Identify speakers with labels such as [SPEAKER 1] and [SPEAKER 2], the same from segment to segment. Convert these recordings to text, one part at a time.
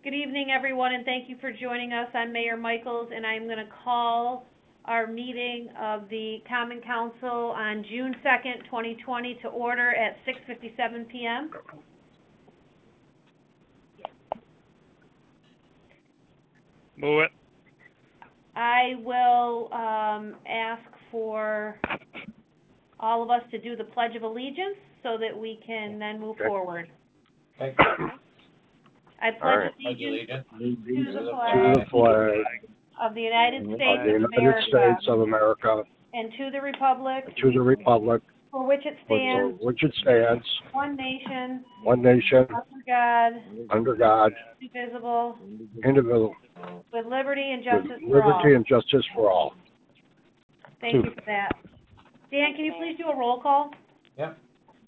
[SPEAKER 1] Good evening, everyone, and thank you for joining us. I'm Mayor Michaels, and I'm going to call our meeting of the Common Council on June 2nd, 2020 to order at 6:57 p.m.
[SPEAKER 2] Move it.
[SPEAKER 1] I will ask for all of us to do the Pledge of Allegiance so that we can then move forward.
[SPEAKER 3] Okay.
[SPEAKER 1] I pledge allegiance
[SPEAKER 3] To
[SPEAKER 1] to the
[SPEAKER 3] the
[SPEAKER 1] flag of the United States of America and to the republic for which it stands, one nation, under God, indivisible, with liberty and justice for all. Thank you for that. Dan, can you please do a roll call?
[SPEAKER 3] Yep.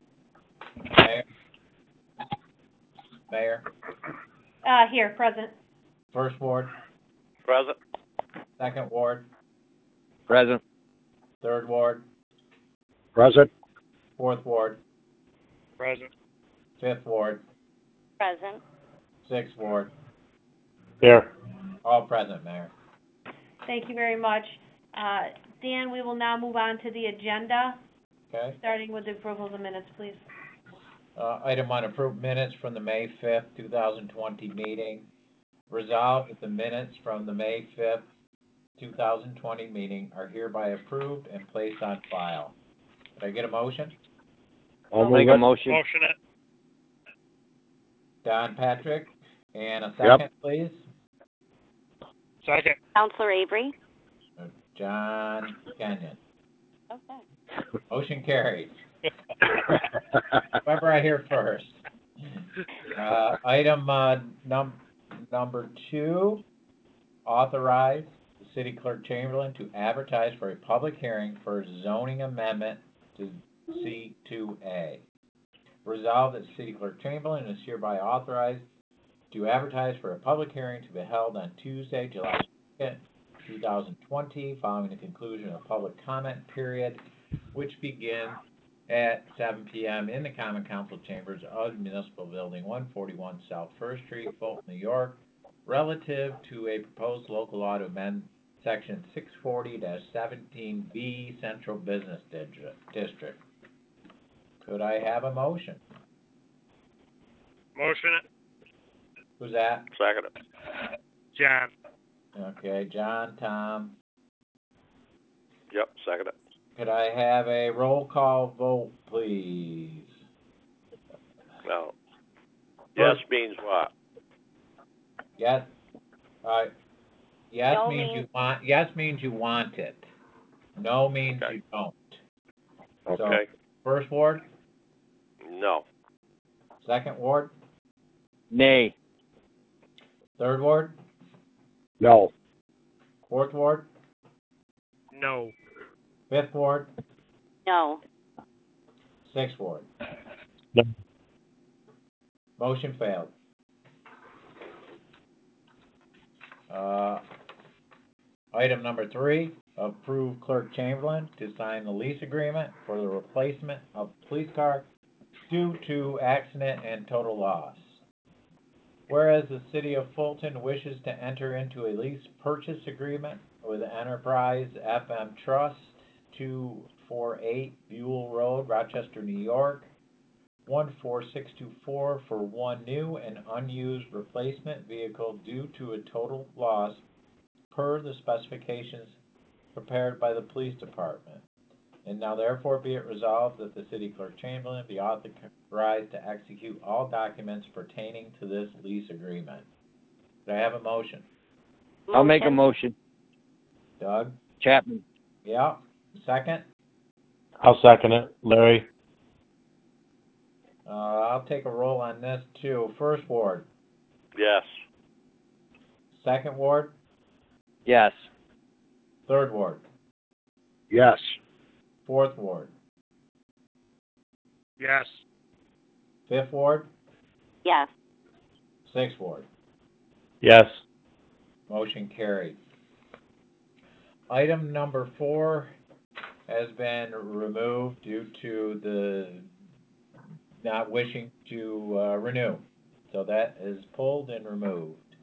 [SPEAKER 3] Mayor.
[SPEAKER 1] Here, present.
[SPEAKER 3] First Ward.
[SPEAKER 2] Present.
[SPEAKER 3] Second Ward.
[SPEAKER 2] Present.
[SPEAKER 3] Third Ward.
[SPEAKER 4] Present.
[SPEAKER 3] Fourth Ward.
[SPEAKER 2] Present.
[SPEAKER 3] Fifth Ward.
[SPEAKER 5] Present.
[SPEAKER 3] Sixth Ward.
[SPEAKER 4] Here.
[SPEAKER 3] All present, Mayor.
[SPEAKER 1] Thank you very much. Dan, we will now move on to the agenda,
[SPEAKER 3] Okay.
[SPEAKER 1] starting with the approval of the minutes, please.
[SPEAKER 3] Item 1, approved minutes from the May 5th, 2020 meeting. Resolved that the minutes from the May 5th, 2020 meeting are hereby approved and placed on file. Could I get a motion?
[SPEAKER 4] I'll
[SPEAKER 2] Make
[SPEAKER 4] move
[SPEAKER 2] a
[SPEAKER 4] it.
[SPEAKER 2] motion. Motion it.
[SPEAKER 3] Don Patrick, and a second, please.
[SPEAKER 2] Second.
[SPEAKER 5] Counselor Avery.
[SPEAKER 3] John Kenyon.
[SPEAKER 5] Okay.
[SPEAKER 3] Motion carried. Whoever I hear first. Item number 2, authorize the City Clerk Chamberlain to advertise for a public hearing for zoning amendment to C2A. Resolved that City Clerk Chamberlain is hereby authorized to advertise for a public hearing to be held on Tuesday, July 2nd, 2020, following the conclusion of the public comment period, which begins at 7 p.m. in the Common Council Chambers of Municipal Building 141 South First Street, Fulton, New York, relative to a proposed local law to amend Section 640-17B Central Business District. Could I have a motion?
[SPEAKER 2] Motion it.
[SPEAKER 3] Who's that?
[SPEAKER 2] Second it. John.
[SPEAKER 3] Okay, John, Tom.
[SPEAKER 2] Yep, second it.
[SPEAKER 3] Could I have a roll call vote, please?
[SPEAKER 2] No. Yes means what?
[SPEAKER 3] Yes. Yes
[SPEAKER 5] No
[SPEAKER 3] means
[SPEAKER 5] means-
[SPEAKER 3] you want. Yes means you want it. No means
[SPEAKER 2] Okay.
[SPEAKER 3] you don't.
[SPEAKER 2] Okay.
[SPEAKER 3] So, first ward,
[SPEAKER 2] No.
[SPEAKER 3] second ward,
[SPEAKER 2] Nay.
[SPEAKER 3] third ward,
[SPEAKER 4] No.
[SPEAKER 3] fourth ward,
[SPEAKER 2] No.
[SPEAKER 3] fifth ward,
[SPEAKER 5] No.
[SPEAKER 3] sixth ward.
[SPEAKER 4] No.
[SPEAKER 3] Motion failed. Item number 3, approve Clerk Chamberlain to sign the lease agreement for the replacement of police car due to accident and total loss. Whereas the City of Fulton wishes to enter into a lease purchase agreement with Enterprise FM Trust, 248 Buell Road, Rochester, New York, 14624 for one new and unused replacement vehicle due to a total loss per the specifications prepared by the police department. And now therefore be it resolved that the City Clerk Chamberlain be authorized to execute all documents pertaining to this lease agreement. Do I have a motion?
[SPEAKER 6] I'll make a motion.
[SPEAKER 3] Doug?
[SPEAKER 6] Chapman.
[SPEAKER 3] Yeah. Second?
[SPEAKER 4] I'll second it. Larry.
[SPEAKER 3] I'll take a roll on this too. First ward?
[SPEAKER 2] Yes.
[SPEAKER 3] Second ward?
[SPEAKER 6] Yes.
[SPEAKER 3] Third ward?
[SPEAKER 4] Yes.
[SPEAKER 3] Fourth ward?
[SPEAKER 2] Yes.
[SPEAKER 3] Fifth ward?
[SPEAKER 5] Yes.
[SPEAKER 3] Sixth ward?
[SPEAKER 4] Yes.
[SPEAKER 3] Motion carried. Item number 4 has been removed due to the not wishing to renew. So that is pulled and removed.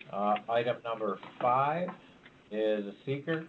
[SPEAKER 3] Item number 5 is a seeker.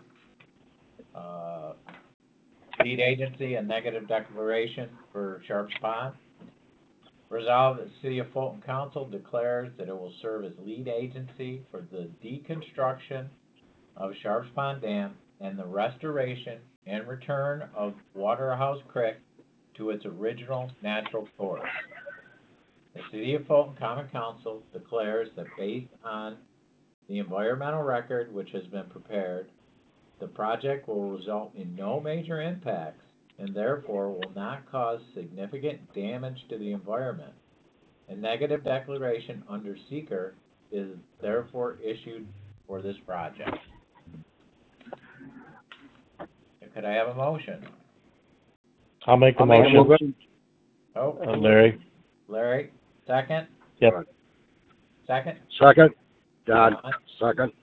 [SPEAKER 3] Lead agency and negative declaration for Sharps Pond. Resolved that the City of Fulton Council declares that it will serve as lead agency for the deconstruction of Sharps Pond Dam and the restoration and return of Waterhouse Creek to its original natural course. The City of Fulton Common Council declares that based on the environmental record which has been prepared, the project will result in no major impacts and therefore will not cause significant damage to the environment. A negative declaration under seeker is therefore issued for this project. Could I have a motion?
[SPEAKER 4] I'll make the
[SPEAKER 6] I'll make a
[SPEAKER 4] motion.
[SPEAKER 3] Oh,
[SPEAKER 4] Larry?
[SPEAKER 3] Larry, second?
[SPEAKER 4] Yep.
[SPEAKER 3] Second?
[SPEAKER 4] Second. John, second.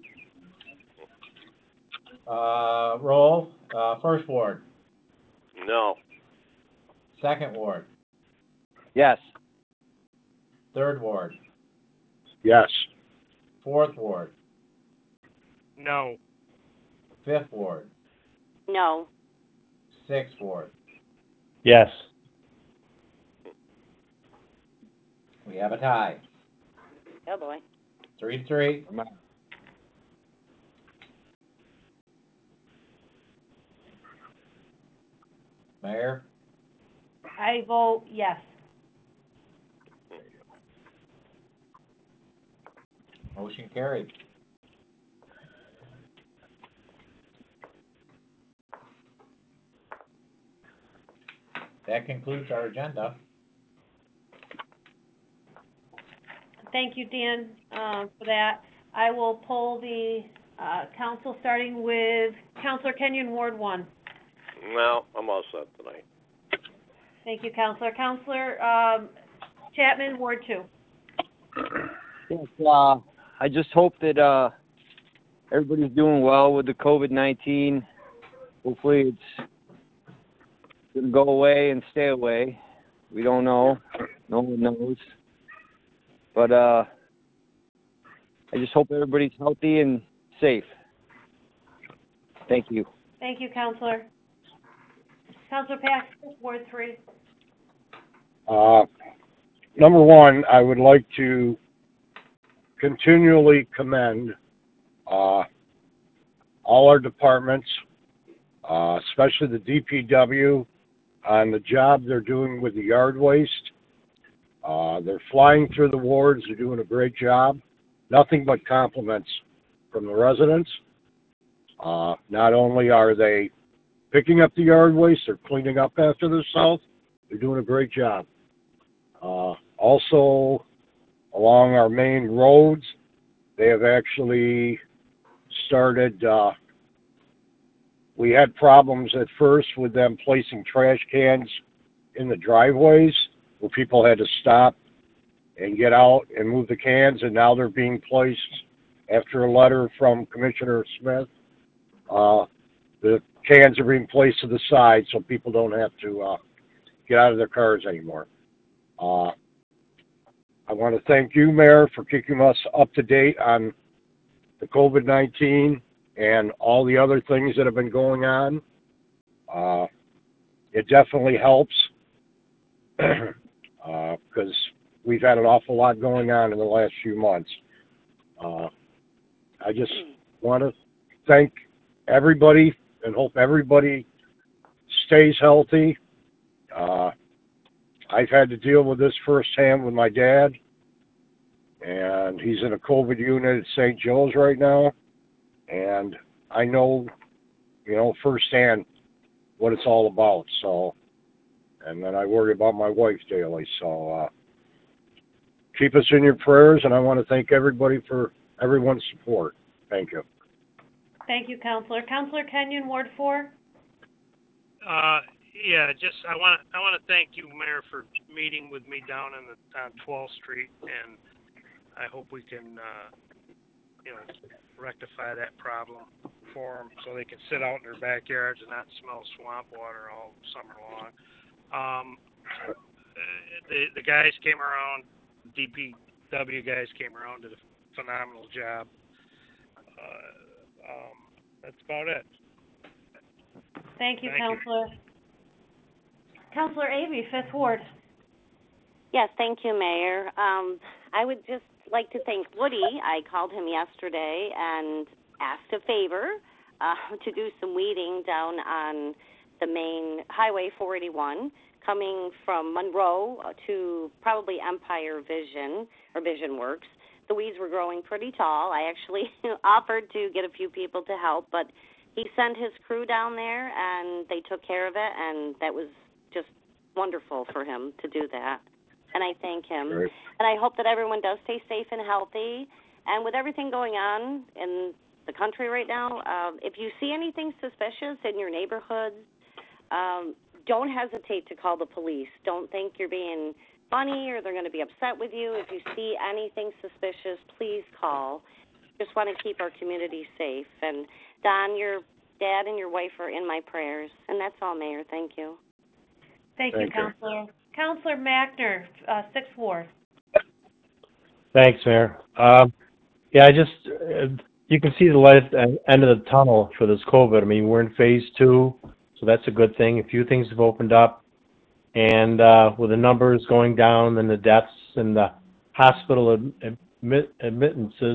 [SPEAKER 3] Roll, first ward,
[SPEAKER 2] No.
[SPEAKER 3] second ward,
[SPEAKER 6] Yes.
[SPEAKER 3] third ward,
[SPEAKER 4] Yes.
[SPEAKER 3] fourth ward,
[SPEAKER 2] No.
[SPEAKER 3] fifth ward,
[SPEAKER 5] No.
[SPEAKER 3] sixth ward.
[SPEAKER 4] Yes.
[SPEAKER 3] We have a tie,
[SPEAKER 5] Oh, boy.
[SPEAKER 3] 3-3. Mayor,
[SPEAKER 1] I vote yes.
[SPEAKER 3] motion carried. That concludes our agenda.
[SPEAKER 1] Thank you, Dan, for that. I will poll the, council, starting with Counselor Kenyon, Ward 1.
[SPEAKER 2] No, I'm all set tonight.
[SPEAKER 1] Thank you, Counselor. Counselor, Chapman, Ward 2.
[SPEAKER 6] Yes, I just hope that everybody's doing well with the COVID-19. Hopefully it's going to go away and stay away. We don't know. No one knows. But I just hope everybody's healthy and safe. Thank you.
[SPEAKER 1] Thank you, Counselor. Counselor Paxton, Ward 3.
[SPEAKER 4] Number one, I would like to continually commend all our departments, especially the DPW, on the job they're doing with the yard waste. They're flying through the wards. They're doing a great job. Nothing but compliments from the residents. Not only are they picking up the yard waste, they're cleaning up after themselves. They're doing a great job. Also, along our main roads, they have actually started, we had problems at first with them placing trash cans in the driveways where people had to stop and get out and move the cans, and now they're being placed after a letter from Commissioner Smith. The cans are being placed to the side so people don't have to get out of their cars anymore. I want to thank you, Mayor, for keeping us up to date on the COVID-19 and all the other things that have been going on. It definitely helps because we've had an awful lot going on in the last few months. I just want to thank everybody and hope everybody stays healthy. I've had to deal with this firsthand with my dad, and he's in a COVID unit at St. Joe's right now, and I know, firsthand what it's all about, so, and then I worry about my wife daily, so, keep us in your prayers, and I want to thank everybody for everyone's support. Thank you.
[SPEAKER 1] Thank you, Counselor. Counselor Kenyon, Ward 4.
[SPEAKER 7] Yeah, I want to thank you, Mayor, for meeting with me down on 12th Street, and I hope we can, rectify that problem for them so they can sit out in their backyards and not smell swamp water all summer long. The guys came around, DPW guys came around to phenomenal job. That's about it.
[SPEAKER 1] Thank you,
[SPEAKER 7] Thank you.
[SPEAKER 1] Counselor. Counselor Avery, Fifth Ward.
[SPEAKER 5] Yes, thank you, Mayor. I would just like to thank Woody. I called him yesterday and asked a favor to do some weeding down on the main Highway 481, coming from Monroe to probably Empire Vision or Vision Works. The weeds were growing pretty tall. I actually offered to get a few people to help, but he sent his crew down there, and they took care of it, and that was just wonderful for him to do that. And I thank him.
[SPEAKER 4] Great.
[SPEAKER 5] And I hope that everyone does stay safe and healthy. And with everything going on in the country right now, if you see anything suspicious in your neighborhoods, don't hesitate to call the police. Don't think you're being funny or they're going to be upset with you. If you see anything suspicious, please call. Just want to keep our community safe. And Don, your dad and your wife are in my prayers. And that's all, Mayor. Thank you.
[SPEAKER 1] Thank you,
[SPEAKER 4] Thank you.
[SPEAKER 1] Counselor. Counselor Mackner, Sixth Ward.
[SPEAKER 8] Thanks, Mayor. Yeah, I just, you can see the light at the end of the tunnel for this COVID. I mean, we're in phase 2, so that's a good thing. A few things have opened up, and with the numbers going down and the deaths and the hospital admittances,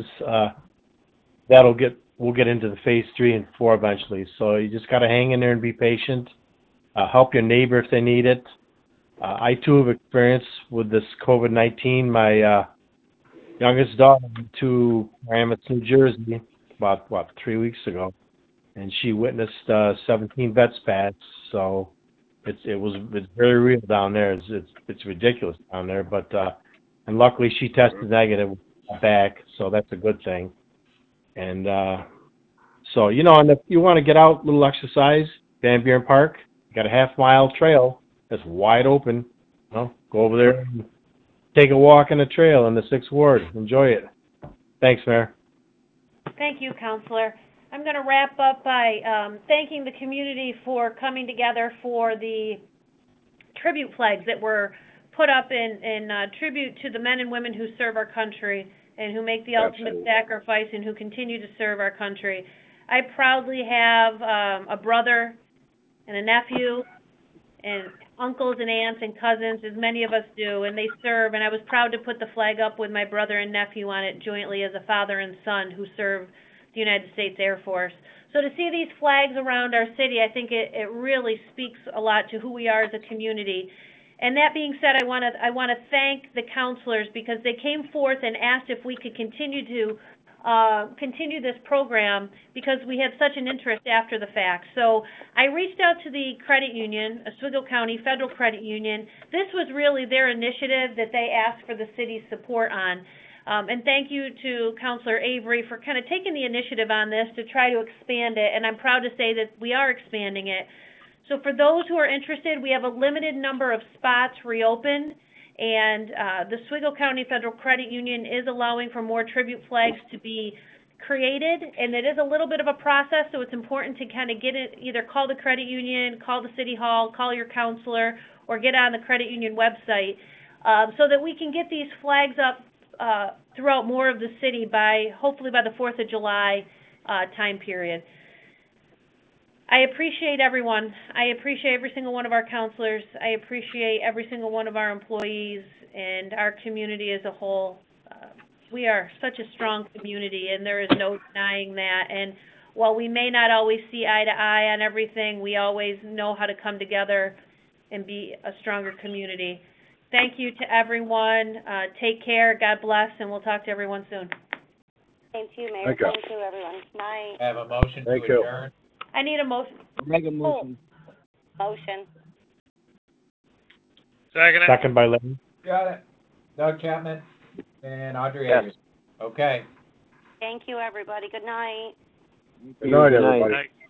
[SPEAKER 8] we'll get into the phase 3 and 4 eventually. So you just got to hang in there and be patient. Help your neighbor if they need it. I too have experience with this COVID-19. My youngest daughter went to Paramus, New Jersey, about 3 weeks ago, and she witnessed 17 vet spats. So it's very real down there. It's ridiculous down there. But and luckily she tested negative back, so that's a good thing. And so and if you want to get out, a little exercise, Van Buren Park, you got a half-mile trail that's wide open. Go over there and take a walk on the trail in the 6th Ward. Enjoy it. Thanks, Mayor.
[SPEAKER 1] Thank you, Counselor. I'm going to wrap up by thanking the community for coming together for the tribute flags that were put up in tribute to the men and women who serve our country and who make the ultimate sacrifice and who continue to serve our country. I proudly have a brother and a nephew and uncles and aunts and cousins, as many of us do, and they serve, and I was proud to put the flag up with my brother and nephew on it jointly as a father and son who serve the United States Air Force. So to see these flags around our city, I think it really speaks a lot to who we are as a community. And that being said, I want to thank the counselors because they came forth and asked if we could continue this program because we had such an interest after the fact. So I reached out to the credit union, Oswego County Federal Credit Union. This was really their initiative that they asked for the city's support on. And thank you to Counselor Avery for kind of taking the initiative on this to try to expand it, and I'm proud to say that we are expanding it. So for those who are interested, we have a limited number of spots reopened, and the Oswego County Federal Credit Union is allowing for more tribute flags to be created, and it is a little bit of a process, so it's important to kind of get it, either call the credit union, call the city hall, call your counselor, or get on the credit union website so that we can get these flags up throughout more of the city hopefully by the 4th of July time period. I appreciate everyone. I appreciate every single one of our counselors. I appreciate every single one of our employees and our community as a whole. We are such a strong community, and there is no denying that. And while we may not always see eye to eye on everything, we always know how to come together and be a stronger community. Thank you to everyone. Take care. God bless, and we'll talk to everyone soon.
[SPEAKER 5] Thank you, Mayor.
[SPEAKER 4] Thank you.
[SPEAKER 5] Thank you, everyone. Night.
[SPEAKER 3] Have a motion to
[SPEAKER 4] Thank you.
[SPEAKER 3] adjourn.
[SPEAKER 1] I need a motion.
[SPEAKER 6] Mega motion.
[SPEAKER 5] Motion.
[SPEAKER 8] Second by Lynn.
[SPEAKER 3] Got it. Doug Chapman and Audrey
[SPEAKER 6] Yes.
[SPEAKER 3] Avery. Okay.
[SPEAKER 5] Thank you, everybody. Good night.
[SPEAKER 4] Good night,
[SPEAKER 6] Good night.
[SPEAKER 4] everybody.